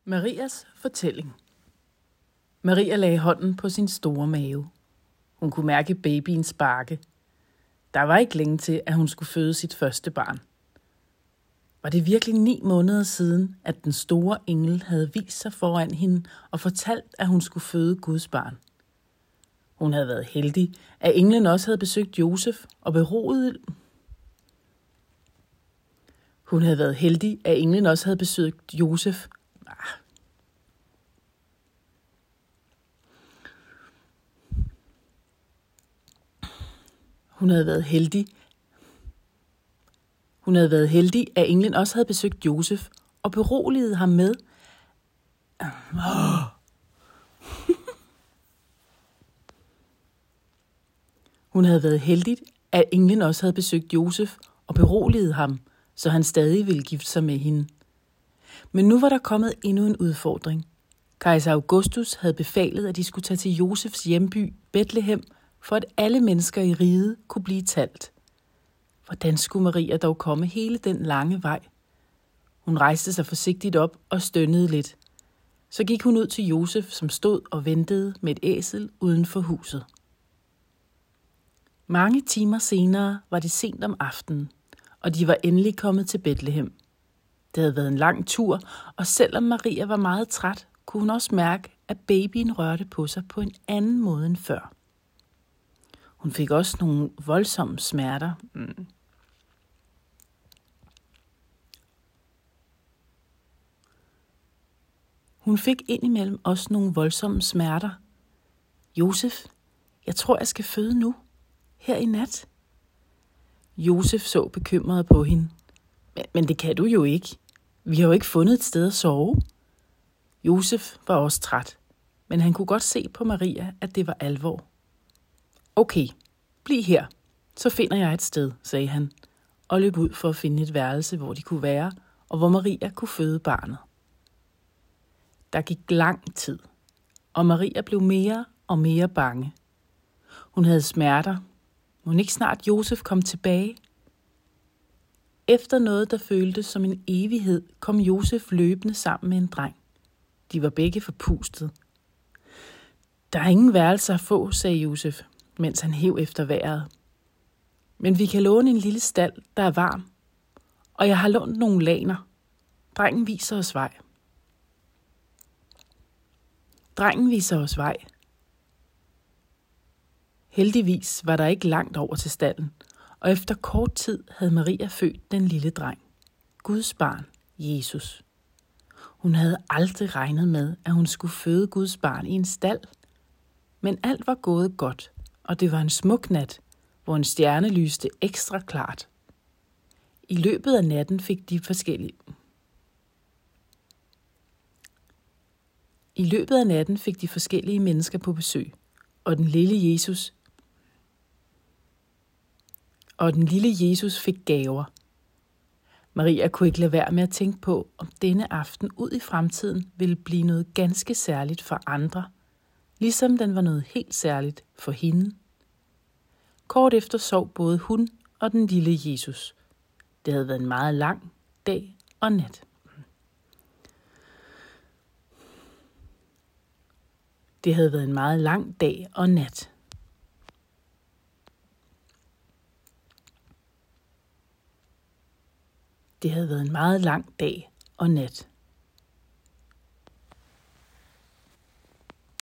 Marias fortælling. Maria lagde hånden på sin store mave. Hun kunne mærke babyens sparke. Der var ikke længe til, at hun skulle føde sit første barn. Var det virkelig 9 måneder siden, at den store engel havde vist sig foran hende og fortalt, at hun skulle føde Guds barn? Hun havde været heldig, at englen også havde besøgt Josef og beroliget. Hun havde været heldig, at englen også havde besøgt Josef. Hun havde været heldig, at englen også havde besøgt Josef og beroliget ham med. Hun havde været heldig, at englen også havde besøgt Josef og beroliget ham, så han stadig ville gifte sig med hende. Men nu var der kommet endnu en udfordring. Kejser Augustus havde befalet, at de skulle tage til Josefs hjemby, Betlehem, for at alle mennesker i riget kunne blive talt. Hvordan skulle Maria dog komme hele den lange vej? Hun rejste sig forsigtigt op og stønnede lidt. Så gik hun ud til Josef, som stod og ventede med et æsel uden for huset. Mange timer senere var det sent om aftenen, og de var endelig kommet til Betlehem. Det havde været en lang tur, og selvom Maria var meget træt, kunne hun også mærke, at babyen rørte på sig på en anden måde end før. Hun fik også nogle voldsomme smerter. Hun fik indimellem også nogle voldsomme smerter. Josef, jeg tror, jeg skal føde nu. Her i nat. Josef så bekymret på hende. Men det kan du jo ikke. Vi har jo ikke fundet et sted at sove. Josef var også træt, men han kunne godt se på Maria, at det var alvor. Okay, bliv her, så finder jeg et sted, sagde han, og løb ud for at finde et værelse, hvor de kunne være, og hvor Maria kunne føde barnet. Der gik lang tid, og Maria blev mere og mere bange. Hun havde smerter. Mon ikke snart Josef kom tilbage? Efter noget, der føltes som en evighed, kom Josef løbende sammen med en dreng. De var begge forpustet. Der er ingen værelser at få, sagde Josef, mens han hev efter vejret. Men vi kan låne en lille stald, der er varm, og jeg har lånt nogle laner. Drengen viser os vej. Heldigvis var der ikke langt over til stalden, og efter kort tid havde Maria født den lille dreng, Guds barn, Jesus. Hun havde aldrig regnet med, at hun skulle føde Guds barn i en stald, men alt var gået godt, og det var en smuk nat, hvor en stjerne lyste ekstra klart. I løbet af natten fik de forskellige mennesker på besøg, og den lille Jesus fik gaver. Maria kunne ikke lade være med at tænke på, om denne aften ud i fremtiden ville blive noget ganske særligt for andre, ligesom den var noget helt særligt for hende. Kort efter sov både hun og den lille Jesus. Det havde været en meget lang dag og nat. Det havde været en meget lang dag og nat. Det havde været en meget lang dag og nat.